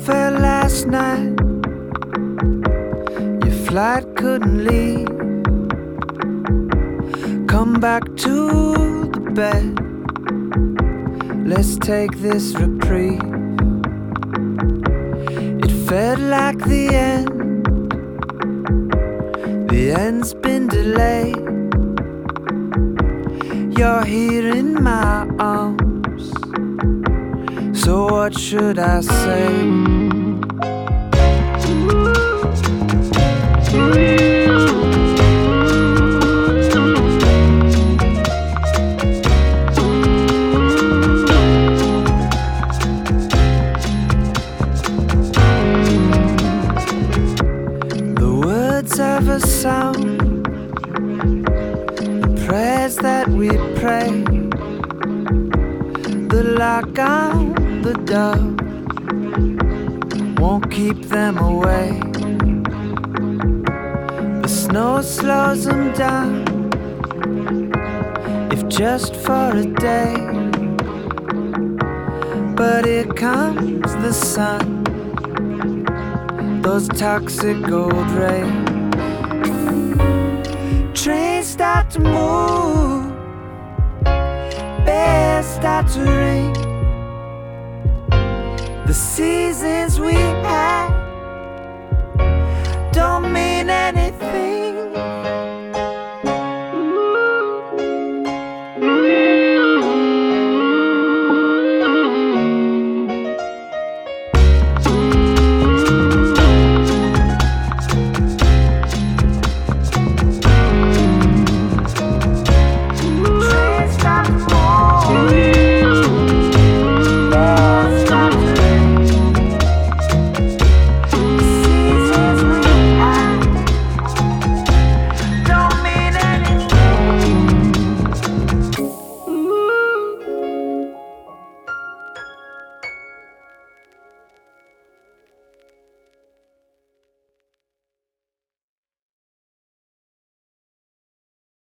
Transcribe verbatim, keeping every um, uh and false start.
fell last night. Your flight couldn't leave. Come back to the bed. Let's take this reprieve. It felt like the end. The end's been delayed. You're here in my arms. So what should I say? The words of a song, the prayers that we pray, the lock on the door won't keep them away. The snow slows them down, if just for a day. But here comes the sun, those toxic gold rays. Trains start to move, bells start to ring.